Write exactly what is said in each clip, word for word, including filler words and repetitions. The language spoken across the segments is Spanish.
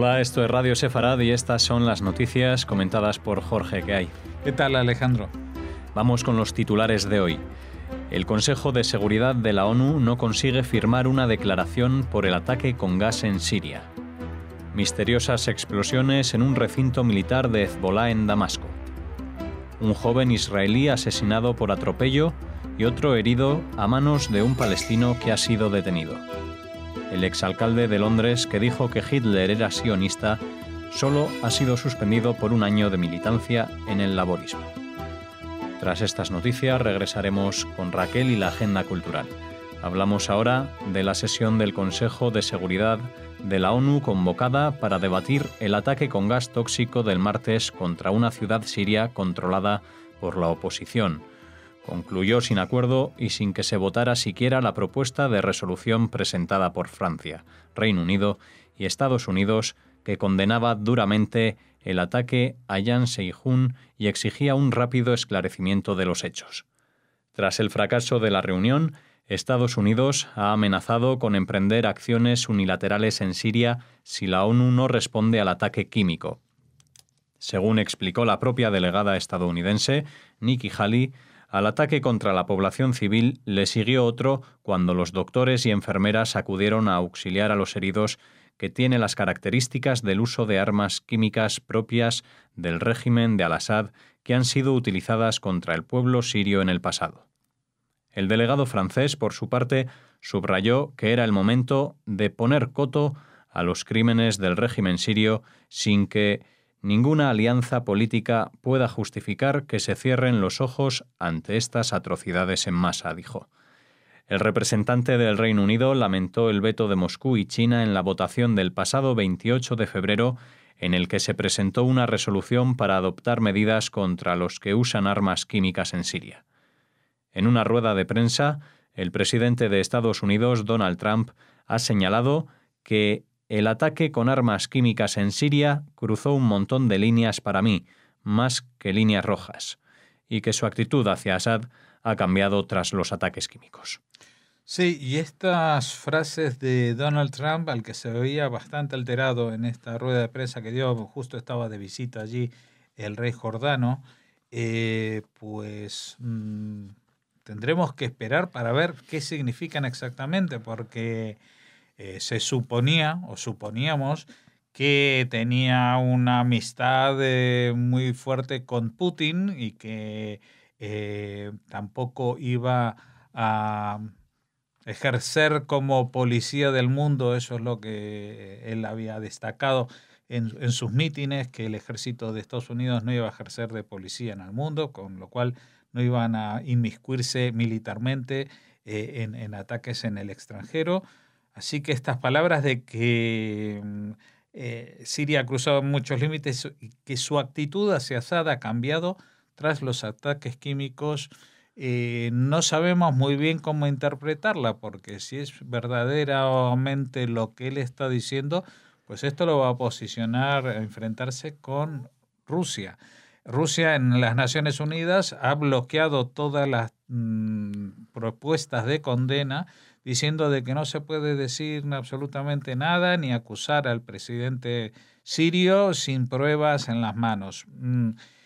Hola, esto es Radio Sefarad y estas son las noticias comentadas por Jorge. ¿Qué hay? ¿Qué tal, Alejandro? Vamos con los titulares de hoy. El Consejo de Seguridad de la ONU no consigue firmar una declaración por el ataque con gas en Siria. Misteriosas explosiones en un recinto militar de Hezbolá en Damasco. Un joven israelí asesinado por atropello y otro herido a manos de un palestino que ha sido detenido. El exalcalde de Londres, que dijo que Hitler era sionista, solo ha sido suspendido por un año de militancia en el laborismo. Tras estas noticias regresaremos con Raquel y la agenda cultural. Hablamos ahora de la sesión del Consejo de Seguridad de la ONU convocada para debatir el ataque con gas tóxico del martes contra una ciudad siria controlada por la oposición. Concluyó sin acuerdo y sin que se votara siquiera la propuesta de resolución presentada por Francia, Reino Unido y Estados Unidos, que condenaba duramente el ataque a Jan Seyhun y exigía un rápido esclarecimiento de los hechos. Tras el fracaso de la reunión, Estados Unidos ha amenazado con emprender acciones unilaterales en Siria si la ONU no responde al ataque químico. Según explicó la propia delegada estadounidense, Nikki Haley, al ataque contra la población civil le siguió otro cuando los doctores y enfermeras acudieron a auxiliar a los heridos, que tiene las características del uso de armas químicas propias del régimen de Al-Assad que han sido utilizadas contra el pueblo sirio en el pasado. El delegado francés, por su parte, subrayó que era el momento de poner coto a los crímenes del régimen sirio sin que ninguna alianza política pueda justificar que se cierren los ojos ante estas atrocidades en masa, dijo. El representante del Reino Unido lamentó el veto de Moscú y China en la votación del pasado veintiocho de febrero, en el que se presentó una resolución para adoptar medidas contra los que usan armas químicas en Siria. En una rueda de prensa, el presidente de Estados Unidos, Donald Trump, ha señalado que el ataque con armas químicas en Siria cruzó un montón de líneas para mí, más que líneas rojas, y que su actitud hacia Assad ha cambiado tras los ataques químicos. Sí, y estas frases de Donald Trump, al que se veía bastante alterado en esta rueda de prensa que dio, justo estaba de visita allí el rey Jordano, eh, pues mmm, tendremos que esperar para ver qué significan exactamente, porque Eh, se suponía o suponíamos que tenía una amistad eh, muy fuerte con Putin y que eh, tampoco iba a ejercer como policía del mundo. Eso es lo que él había destacado en, en sus mítines, que el ejército de Estados Unidos no iba a ejercer de policía en el mundo, con lo cual no iban a inmiscuirse militarmente eh, en, en ataques en el extranjero. Así que estas palabras de que eh, Siria ha cruzado muchos límites y que su actitud hacia Assad ha cambiado tras los ataques químicos, eh, no sabemos muy bien cómo interpretarla, porque si es verdaderamente lo que él está diciendo, pues esto lo va a posicionar a enfrentarse con Rusia. Rusia en las Naciones Unidas ha bloqueado todas las mmm, propuestas de condena, diciendo de que no se puede decir absolutamente nada ni acusar al presidente sirio sin pruebas en las manos. Mm,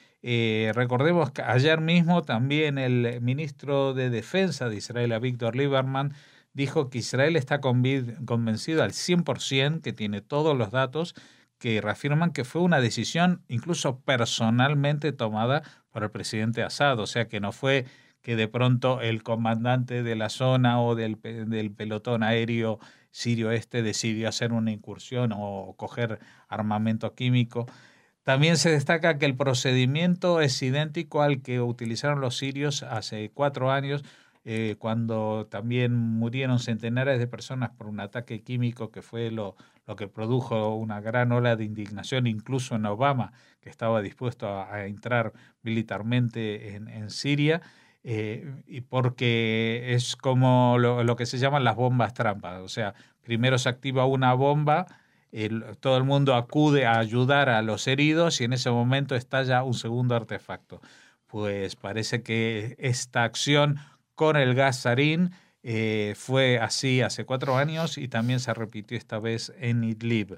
eh, recordemos que ayer mismo también el ministro de Defensa de Israel, Avigdor Lieberman, dijo que Israel está convencido al cien por ciento, que tiene todos los datos que reafirman que fue una decisión incluso personalmente tomada por el presidente Assad, o sea que no fue que de pronto el comandante de la zona o del, del pelotón aéreo sirio este decidió hacer una incursión o coger armamento químico. También se destaca que el procedimiento es idéntico al que utilizaron los sirios hace cuatro años, eh, cuando también murieron centenares de personas por un ataque químico que fue lo, lo que produjo una gran ola de indignación, incluso en Obama, que estaba dispuesto a, a entrar militarmente en, en Siria. Eh, y porque es como lo, lo que se llaman las bombas trampas, o sea, primero se activa una bomba, el, todo el mundo acude a ayudar a los heridos y en ese momento estalla un segundo artefacto. Pues parece que esta acción con el gas sarín eh, fue así hace cuatro años y también se repitió esta vez en Idlib.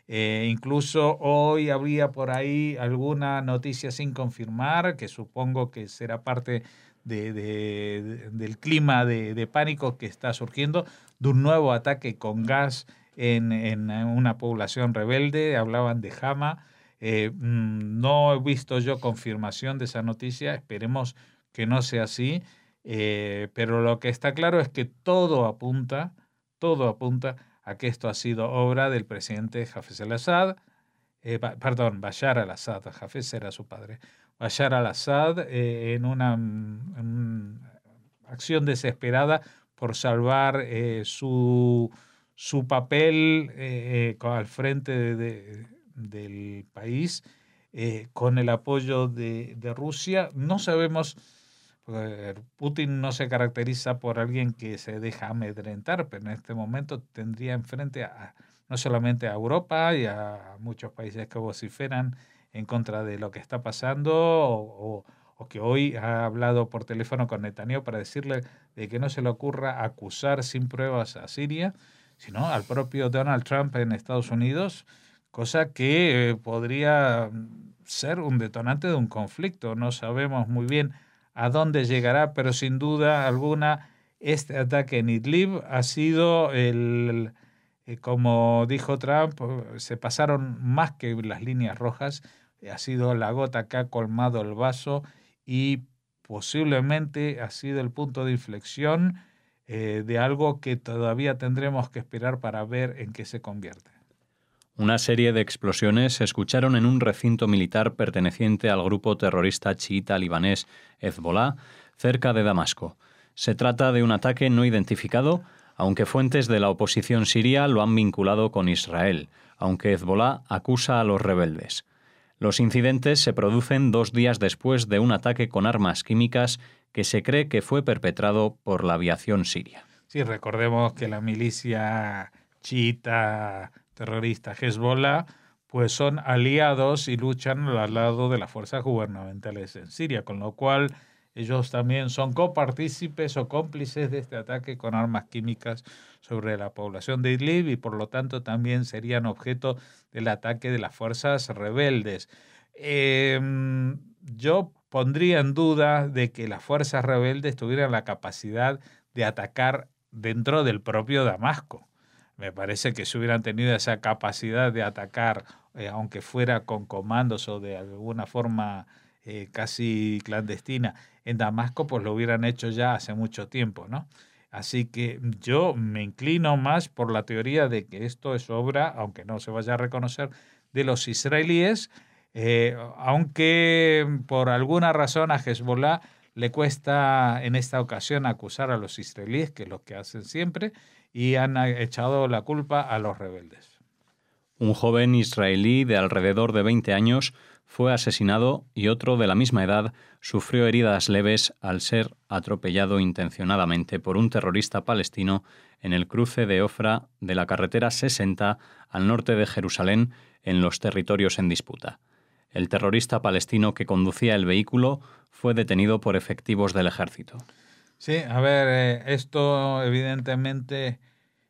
Eh, incluso hoy habría por ahí alguna noticia sin confirmar, que supongo que será parte de, de, de, del clima de, de pánico que está surgiendo, de un nuevo ataque con gas en, en una población rebelde. Hablaban de Hama. Eh, no he visto yo confirmación de esa noticia, esperemos que no sea así, eh, pero lo que está claro es que todo apunta, todo apunta a que esto ha sido obra del presidente Hafez al-Assad, eh, perdón, Bashar al-Assad, Hafez era su padre, Bashar al-Assad, eh, en una en acción desesperada por salvar eh, su, su papel eh, al frente de, de, del país, eh, con el apoyo de, de Rusia. No sabemos, Putin no se caracteriza por alguien que se deja amedrentar, pero en este momento tendría enfrente a, no solamente a Europa y a muchos países que vociferan en contra de lo que está pasando, o, o, o que hoy ha hablado por teléfono con Netanyahu para decirle de que no se le ocurra acusar sin pruebas a Siria, sino al propio Donald Trump en Estados Unidos, cosa que eh, podría ser un detonante de un conflicto. No sabemos muy bien a dónde llegará, pero sin duda alguna este ataque en Idlib ha sido el, eh, como dijo Trump, se pasaron más que las líneas rojas, ha sido la gota que ha colmado el vaso y posiblemente ha sido el punto de inflexión eh, de algo que todavía tendremos que esperar para ver en qué se convierte. Una serie de explosiones se escucharon en un recinto militar perteneciente al grupo terrorista chiita libanés Hezbollah, cerca de Damasco. Se trata de un ataque no identificado, aunque fuentes de la oposición siria lo han vinculado con Israel, aunque Hezbollah acusa a los rebeldes. Los incidentes se producen dos días después de un ataque con armas químicas que se cree que fue perpetrado por la aviación siria. Sí, recordemos que la milicia chiita terrorista Hezbollah pues son aliados y luchan al lado de las fuerzas gubernamentales en Siria, con lo cual ellos también son copartícipes o cómplices de este ataque con armas químicas sobre la población de Idlib y por lo tanto también serían objeto del ataque de las fuerzas rebeldes. Eh, yo pondría en duda de que las fuerzas rebeldes tuvieran la capacidad de atacar dentro del propio Damasco. Me parece que si hubieran tenido esa capacidad de atacar, eh, aunque fuera con comandos o de alguna forma eh, casi clandestina, en Damasco, pues lo hubieran hecho ya hace mucho tiempo, ¿no? Así que yo me inclino más por la teoría de que esto es obra, aunque no se vaya a reconocer, de los israelíes, eh, aunque por alguna razón a Hezbollah le cuesta en esta ocasión acusar a los israelíes, que es lo que hacen siempre, y han echado la culpa a los rebeldes. Un joven israelí de alrededor de veinte años fue asesinado y otro de la misma edad sufrió heridas leves al ser atropellado intencionadamente por un terrorista palestino en el cruce de Ofra de la carretera sesenta al norte de Jerusalén, en los territorios en disputa. El terrorista palestino que conducía el vehículo fue detenido por efectivos del ejército. Sí, a ver, eh, esto evidentemente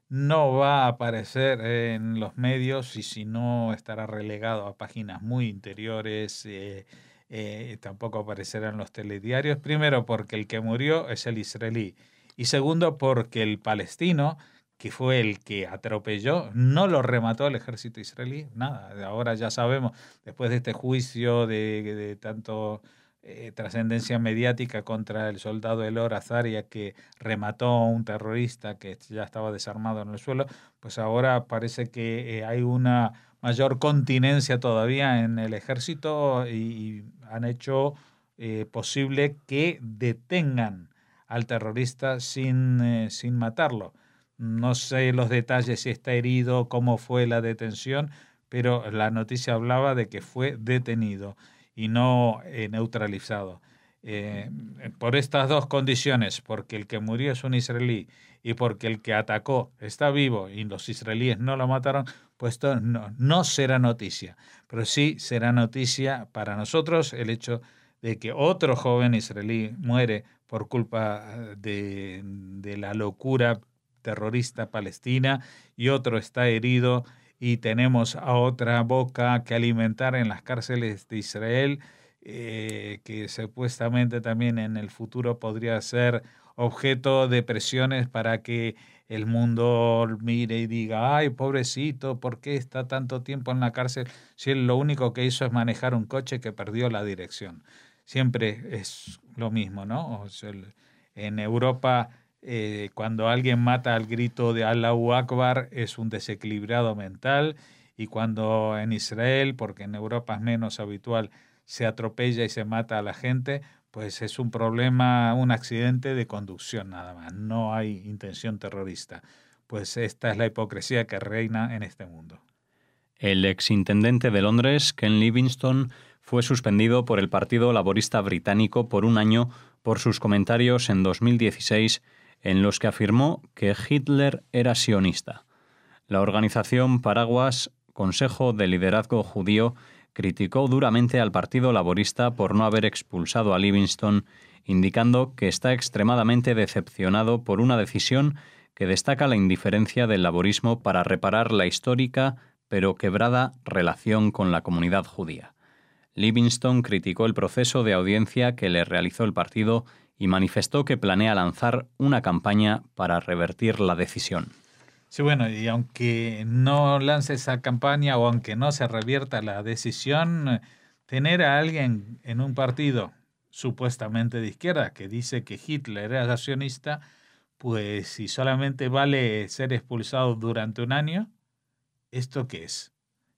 no va a aparecer en los medios y si no estará relegado a páginas muy interiores, eh, eh, tampoco aparecerá en los telediarios. Primero porque el que murió es el israelí y segundo porque el palestino, que fue el que atropelló, no lo remató el ejército israelí, nada. Ahora ya sabemos, después de este juicio de, de tanto... Eh, trascendencia mediática contra el soldado Elor Azaria que remató a un terrorista que ya estaba desarmado en el suelo, pues ahora parece que eh, hay una mayor continencia todavía en el ejército y, y han hecho eh, posible que detengan al terrorista sin, eh, sin matarlo. No sé los detalles, si está herido, cómo fue la detención, pero la noticia hablaba de que fue detenido y no eh, neutralizado. Eh, por estas dos condiciones, porque el que murió es un israelí y porque el que atacó está vivo y los israelíes no lo mataron, pues esto no, no será noticia. Pero sí será noticia para nosotros el hecho de que otro joven israelí muere por culpa de, de la locura terrorista palestina y otro está herido y tenemos a otra boca que alimentar en las cárceles de Israel, eh, que supuestamente también en el futuro podría ser objeto de presiones para que el mundo mire y diga, ay, pobrecito, ¿por qué está tanto tiempo en la cárcel si él lo único que hizo es manejar un coche que perdió la dirección? Siempre es lo mismo, ¿no? O sea, en Europa, eh, cuando alguien mata al grito de Allahu Akbar, es un desequilibrado mental, y cuando en Israel, porque en Europa es menos habitual, se atropella y se mata a la gente, pues es un problema, un accidente de conducción nada más, no hay intención terrorista. Pues esta es la hipocresía que reina en este mundo. El exintendente de Londres, Ken Livingstone, fue suspendido por el Partido Laborista Británico por un año por sus comentarios en dos mil dieciséis en los que afirmó que Hitler era sionista. La organización paraguas Consejo de Liderazgo Judío criticó duramente al Partido Laborista por no haber expulsado a Livingstone, indicando que está extremadamente decepcionado por una decisión que destaca la indiferencia del laborismo para reparar la histórica pero quebrada relación con la comunidad judía. Livingstone criticó el proceso de audiencia que le realizó el partido y manifestó que planea lanzar una campaña para revertir la decisión. Sí, bueno, y aunque no lance esa campaña o aunque no se revierta la decisión, tener a alguien en un partido supuestamente de izquierda que dice que Hitler era sionista, pues si solamente vale ser expulsado durante un año, ¿esto qué es?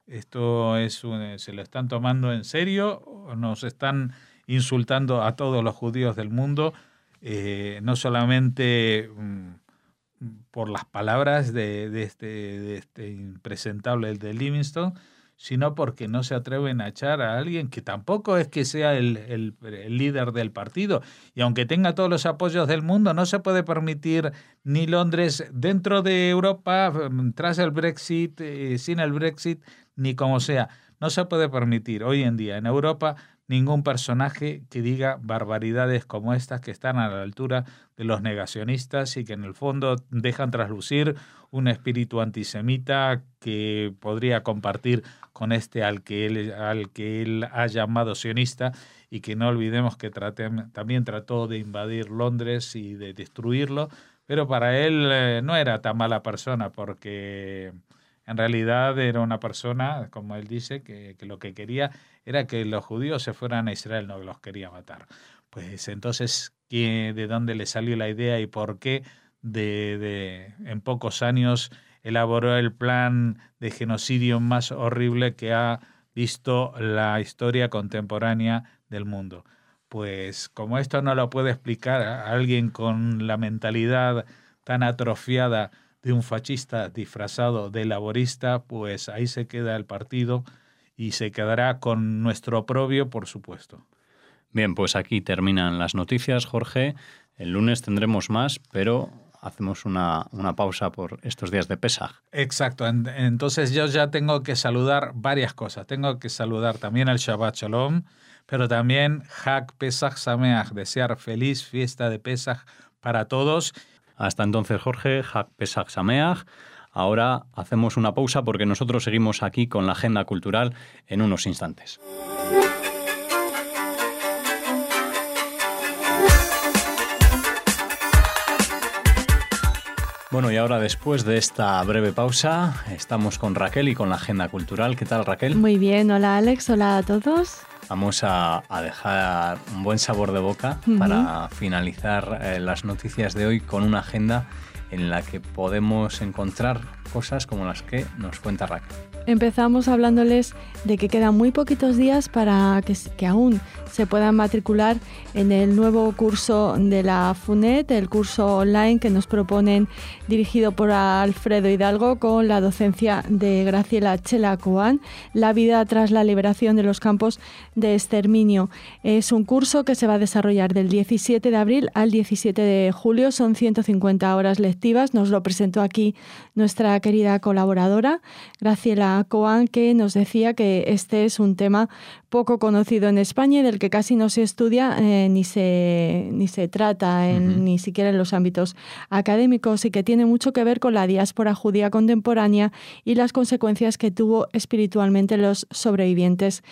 ¿Esto es un, se lo están tomando en serio o nos están insultando a todos los judíos del mundo? Eh, no solamente mmm, por las palabras de, de, este, de este impresentable de Livingstone, sino porque no se atreven a echar a alguien que tampoco es que sea el, el, el líder del partido. Y aunque tenga todos los apoyos del mundo, no se puede permitir ni Londres dentro de Europa, tras el Brexit, eh, sin el Brexit, ni como sea. No se puede permitir hoy en día en Europa ningún personaje que diga barbaridades como estas que están a la altura de los negacionistas y que en el fondo dejan traslucir un espíritu antisemita que podría compartir con este al que él, al que él ha llamado sionista, y que no olvidemos que trate, también trató de invadir Londres y de destruirlo, pero para él eh, no era tan mala persona, porque en realidad era una persona, como él dice, que, que lo que quería era que los judíos se fueran a Israel, no los quería matar. Pues entonces, ¿qué, ¿de dónde le salió la idea y por qué de, de, en pocos años elaboró el plan de genocidio más horrible que ha visto la historia contemporánea del mundo? Pues como esto no lo puede explicar a alguien con la mentalidad tan atrofiada de un fascista disfrazado de laborista, pues ahí se queda el partido y se quedará con nuestro oprobio, por supuesto. Bien, pues aquí terminan las noticias, Jorge. El lunes tendremos más, pero hacemos una, una pausa por estos días de Pesaj. Exacto. Entonces yo ya tengo que saludar varias cosas. Tengo que saludar también el Shabbat Shalom, pero también Hag Pesach Sameach, desear feliz fiesta de Pesaj para todos. Hasta entonces, Jorge, Hag Pesach Sameach. Ahora hacemos una pausa porque nosotros seguimos aquí con la agenda cultural en unos instantes. Bueno, y ahora después de esta breve pausa, estamos con Raquel y con la agenda cultural. ¿Qué tal, Raquel? Muy bien, hola Alex, hola a todos. Vamos a, a dejar un buen sabor de boca uh-huh. para finalizar eh, las noticias de hoy con una agenda en la que podemos encontrar cosas como las que nos cuenta Raquel. Empezamos hablándoles de que quedan muy poquitos días para que, que aún se puedan matricular en el nuevo curso de la FUNED, el curso online que nos proponen, dirigido por Alfredo Hidalgo, con la docencia de Graciela Chela Coan, La vida tras la liberación de los campos de exterminio. Es un curso que se va a desarrollar del diecisiete de abril al diecisiete de julio, son ciento cincuenta horas lectivas. Nos lo presentó aquí nuestra una querida colaboradora, Graciela Coan, que nos decía que este es un tema poco conocido en España y del que casi no se estudia eh, ni se ni se trata en, uh-huh. ni siquiera en los ámbitos académicos, y que tiene mucho que ver con la diáspora judía contemporánea y las consecuencias que tuvo espiritualmente los sobrevivientes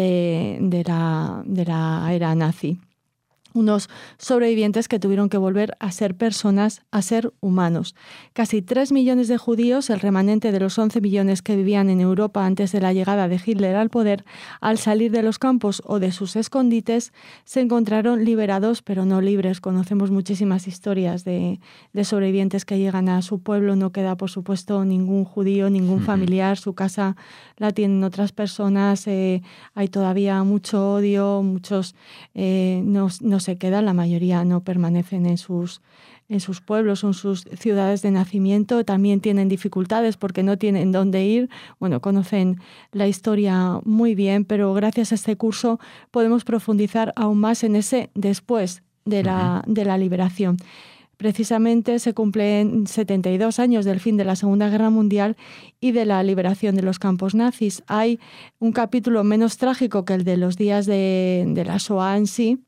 de, de, la, de la era nazi. Unos sobrevivientes que tuvieron que volver a ser personas, a ser humanos. Casi tres millones de judíos, el remanente de los once millones que vivían en Europa antes de la llegada de Hitler al poder, al salir de los campos o de sus escondites, se encontraron liberados pero no libres. Conocemos muchísimas historias de, de sobrevivientes que llegan a su pueblo. No queda, por supuesto, ningún judío, ningún familiar. Su casa la tienen otras personas. Eh, hay todavía mucho odio, muchos eh, no, no se quedan, la mayoría no permanecen en sus, en sus pueblos o en sus ciudades de nacimiento. También tienen dificultades porque no tienen dónde ir. Bueno, conocen la historia muy bien, pero gracias a este curso podemos profundizar aún más en ese después de la, de la liberación. Precisamente se cumplen setenta y dos años del fin de la Segunda Guerra Mundial y de la liberación de los campos nazis. Hay un capítulo menos trágico que el de los días de, de la Shoah en sí,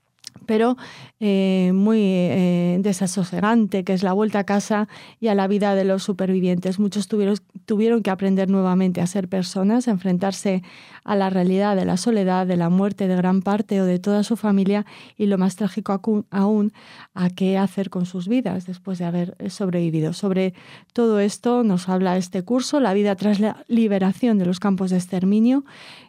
pero eh, muy eh, desasosegante, que es la vuelta a casa y a la vida de los supervivientes. Muchos tuvieron, tuvieron que aprender nuevamente a ser personas, a enfrentarse a la realidad de la soledad, de la muerte de gran parte o de toda su familia, y lo más trágico aún, a qué hacer con sus vidas después de haber sobrevivido. Sobre todo esto nos habla este curso, La vida tras la liberación de los campos de exterminio,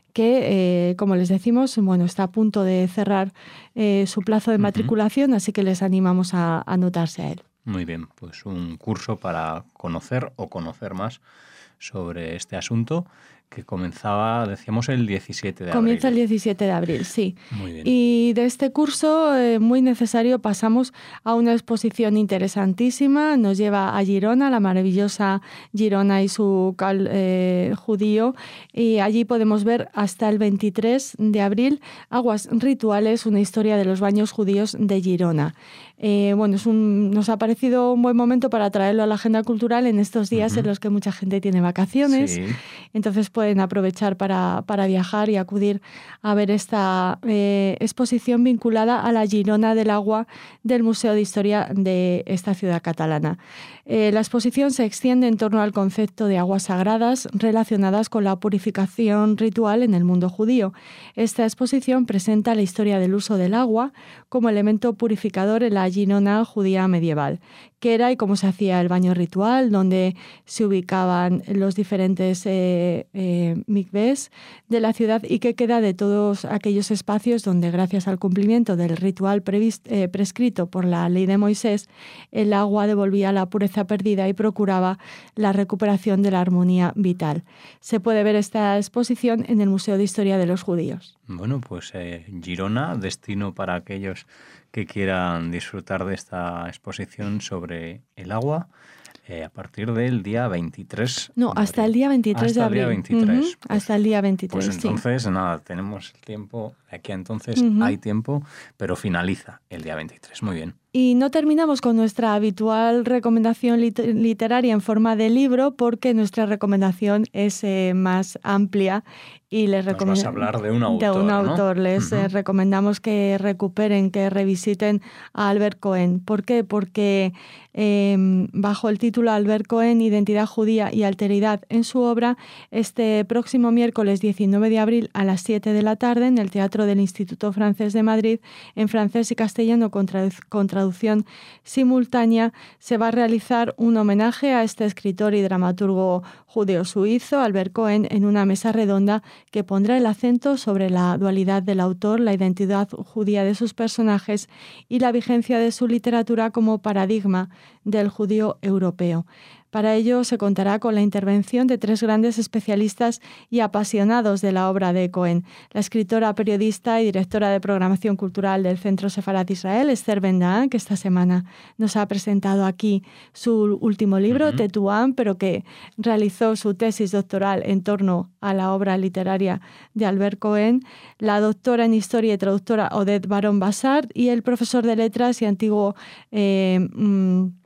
que, eh, como les decimos, bueno, está a punto de cerrar eh, su plazo de matriculación, uh-huh. así que les animamos a, a anotarse a él. Muy bien, pues un curso para conocer o conocer más sobre este asunto, que comenzaba, decíamos, el diecisiete de abril. Comienza el diecisiete de abril, sí. Muy bien. Y de este curso, eh, muy necesario, pasamos a una exposición interesantísima. Nos lleva a Girona, la maravillosa Girona y su cal eh, judío. Y allí podemos ver hasta el veintitrés de abril Aguas Rituales, una historia de los baños judíos de Girona. Eh, bueno, es un, nos ha parecido un buen momento para traerlo a la agenda cultural en estos días uh-huh. en los que mucha gente tiene vacaciones. Sí. Entonces pueden aprovechar para, para viajar y acudir a ver esta eh, exposición vinculada a la Girona del Agua del Museo de Historia de esta ciudad catalana. Eh, la exposición se extiende en torno al concepto de aguas sagradas relacionadas con la purificación ritual en el mundo judío. Esta exposición presenta la historia del uso del agua como elemento purificador en la Girona judía medieval, qué era y cómo se hacía el baño ritual, dónde se ubicaban los diferentes eh, eh, mikvés de la ciudad y qué queda de todos aquellos espacios donde, gracias al cumplimiento del ritual previst, eh, prescrito por la ley de Moisés, el agua devolvía la pureza perdida y procuraba la recuperación de la armonía vital. Se puede ver esta exposición en el Museo de Historia de los Judíos. Bueno, pues eh, Girona, destino para aquellos que quieran disfrutar de esta exposición sobre el agua, eh, a partir del día veintitrés. No, hasta el día veintitrés de abril. Hasta el día veintitrés. Uh-huh. Pues, hasta el día veintitrés, Pues entonces, sí. nada, tenemos el tiempo, aquí entonces uh-huh. hay tiempo, pero finaliza el día veintitrés. Muy bien. Y no terminamos con nuestra habitual recomendación lit- literaria en forma de libro, porque nuestra recomendación es eh, más amplia y les recomendamos... Nos vas a hablar de un autor, De un ¿no? autor. Les uh-huh. eh, recomendamos que recuperen, que revisiten a Albert Cohen. ¿Por qué? Porque eh, bajo el título Albert Cohen, Identidad judía y alteridad en su obra, este próximo miércoles diecinueve de abril a las siete de la tarde en el Teatro del Instituto Francés de Madrid, en francés y castellano con, tradu- con traducción simultánea, se va a realizar un homenaje a este escritor y dramaturgo judeo-suizo, Albert Cohen, en una mesa redonda que pondrá el acento sobre la dualidad del autor, la identidad judía de sus personajes y la vigencia de su literatura como paradigma del judío europeo. Para ello se contará con la intervención de tres grandes especialistas y apasionados de la obra de Cohen. La escritora, periodista y directora de programación cultural del Centro Sefarat Israel, Esther Ben-Dahán, que esta semana nos ha presentado aquí su último libro, uh-huh. Tetuán, pero que realizó su tesis doctoral en torno a la obra literaria de Albert Cohen, la doctora en Historia y traductora Odette Baron Bassard y el profesor de Letras y antiguo... Eh, mmm,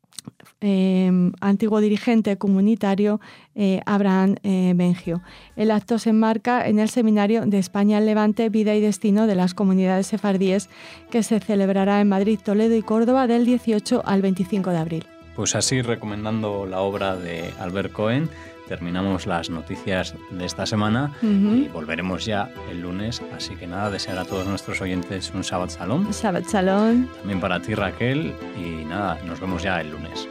eh, antiguo dirigente comunitario eh, Abraham eh, Bengio. El acto se enmarca en el Seminario de España en Levante, Vida y Destino de las Comunidades Sefardíes, que se celebrará en Madrid, Toledo y Córdoba del dieciocho al veinticinco de abril. Pues así, recomendando la obra de Albert Cohen, terminamos las noticias de esta semana uh-huh. y volveremos ya el lunes. Así que nada, desear a todos nuestros oyentes un Shabbat Shalom. Shabbat Shalom. También para ti, Raquel. Y nada, nos vemos ya el lunes.